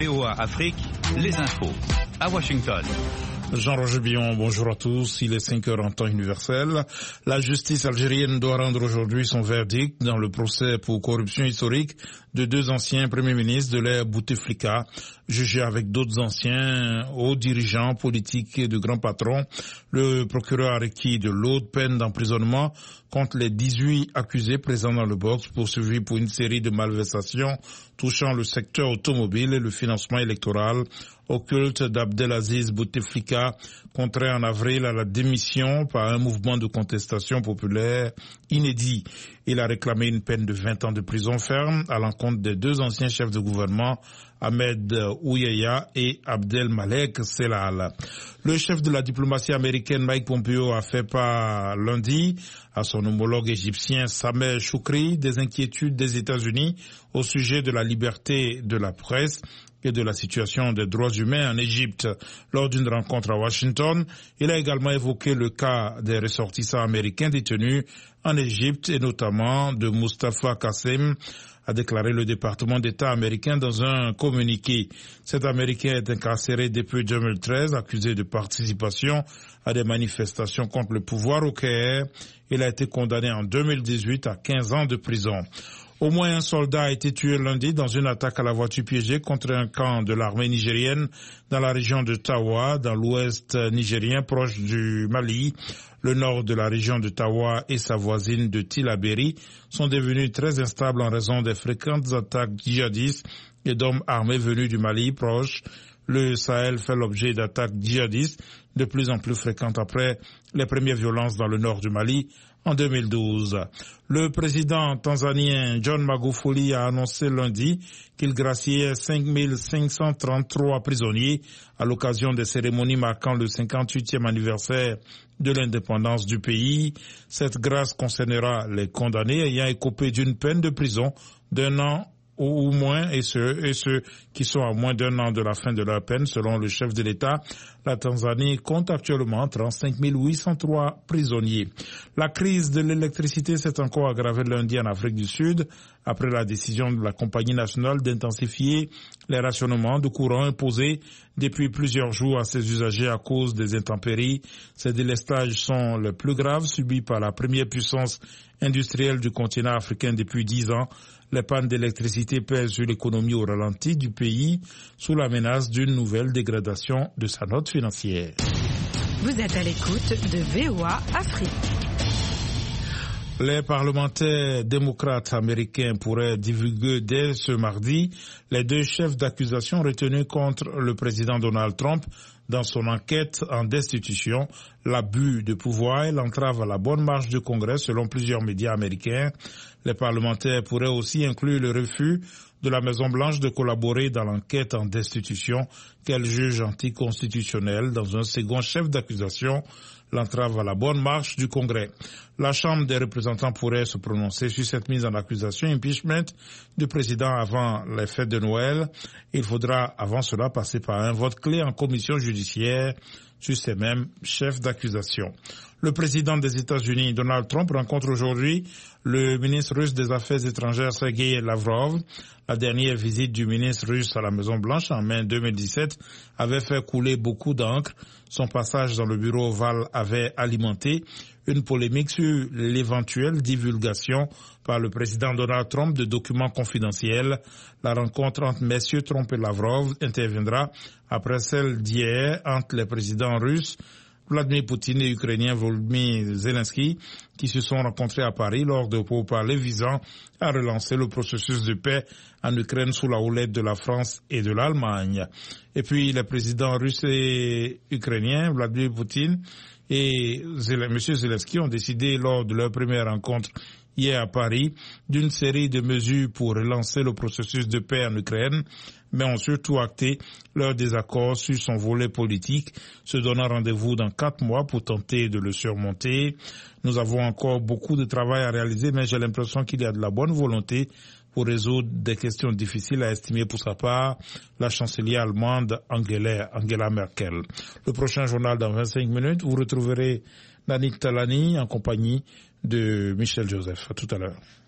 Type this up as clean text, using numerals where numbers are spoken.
VOA Afrique, les infos. À Washington. Jean-Roger Billon, bonjour à tous. Il est 5 heures en temps universel. La justice algérienne doit rendre aujourd'hui son verdict dans le procès pour corruption historique de 2 anciens premiers ministres de l'ère Bouteflika, jugés avec d'autres anciens hauts dirigeants politiques et de grands patrons. Le procureur a requis de lourdes peines d'emprisonnement contre les 18 accusés présents dans le box, poursuivis pour une série de malversations touchant le secteur automobile et le financement électoral au culte d'Abdelaziz Bouteflika, contraint en avril à la démission par un mouvement de contestation populaire inédit. Il a réclamé une peine de 20 ans de prison ferme à l'encontre des 2 anciens chefs de gouvernement, Ahmed Ouyaya et Abdelmalek Selal. Le chef de la diplomatie américaine, Mike Pompeo, a fait part lundi à son homologue égyptien Sameh Choukri des inquiétudes des États-Unis au sujet de la liberté de la presse et de la situation des droits humains en Égypte. Lors d'une rencontre à Washington, il a également évoqué le cas des ressortissants américains détenus en Égypte et notamment de Mustafa Qassem, a déclaré le département d'État américain dans un communiqué. Cet Américain est incarcéré depuis 2013, accusé de participation à des manifestations contre le pouvoir au Caire. Il a été condamné en 2018 à 15 ans de prison. Au moins un soldat a été tué lundi dans une attaque à la voiture piégée contre un camp de l'armée nigérienne dans la région de Tawa, dans l'ouest nigérien, proche du Mali. Le nord de la région de Tawa et sa voisine de Tillabéri sont devenus très instables en raison des fréquentes attaques djihadistes et d'hommes armés venus du Mali proche. Le Sahel fait l'objet d'attaques djihadistes de plus en plus fréquentes après les premières violences dans le nord du Mali en 2012. Le président tanzanien John Magufuli a annoncé lundi qu'il graciait 5533 prisonniers à l'occasion des cérémonies marquant le 58e anniversaire de l'indépendance du pays. Cette grâce concernera les condamnés ayant écopé d'une peine de prison d'1 an ou moins et ceux qui sont à moins d'1 an de la fin de leur peine. Selon le chef de l'État, la Tanzanie compte actuellement 35 803 prisonniers. La crise de l'électricité s'est encore aggravée lundi en Afrique du Sud après la décision de la compagnie nationale d'intensifier les rationnements de courant imposés depuis plusieurs jours à ses usagers à cause des intempéries. Ces délestages sont les plus graves subis par la première puissance industrielle du continent africain depuis 10 ans. Les pannes d'électricité pèsent sur l'économie au ralenti du pays sous la menace d'une nouvelle dégradation de sa note financière. Vous êtes à l'écoute de VOA Afrique. Les parlementaires démocrates américains pourraient divulguer dès ce mardi les 2 chefs d'accusation retenus contre le président Donald Trump dans son enquête en destitution, l'abus de pouvoir et l'entrave à la bonne marche du Congrès selon plusieurs médias américains. Les parlementaires pourraient aussi inclure le refus de la Maison-Blanche de collaborer dans l'enquête en destitution qu'elle juge anticonstitutionnelle. Dans un second chef d'accusation, l'entrave à la bonne marche du Congrès. La Chambre des représentants pourrait se prononcer sur cette mise en accusation impeachment du président avant les fêtes de Noël. Il faudra avant cela passer par un vote clé en commission judiciaire sur ces mêmes chefs d'accusation. Le président des États-Unis, Donald Trump, rencontre aujourd'hui le ministre russe des Affaires étrangères, Sergei Lavrov. La dernière visite du ministre russe à la Maison-Blanche en mai 2017 avait fait couler beaucoup d'encre. Son passage dans le bureau ovale avait alimenté une polémique sur l'éventuelle divulgation par le président Donald Trump de documents confidentiels. La rencontre entre messieurs Trump et Lavrov interviendra après celle d'hier entre les présidents russes Vladimir Poutine et l'Ukrainien Volodymyr Zelensky qui se sont rencontrés à Paris lors de pourparlers visant à relancer le processus de paix en Ukraine sous la houlette de la France et de l'Allemagne. Et puis les présidents russes et ukrainiens, Vladimir Poutine et M. Zelensky, ont décidé lors de leur première rencontre hier à Paris d'une série de mesures pour relancer le processus de paix en Ukraine, mais ont surtout acté leur désaccord sur son volet politique, se donnant rendez-vous dans 4 mois pour tenter de le surmonter. Nous avons encore beaucoup de travail à réaliser, mais j'ai l'impression qu'il y a de la bonne volonté pour résoudre des questions difficiles à estimer pour sa part la chancelière allemande Angela Merkel. Le prochain journal dans 25 minutes, vous retrouverez Nanik Talani en compagnie de Michel Joseph. À tout à l'heure.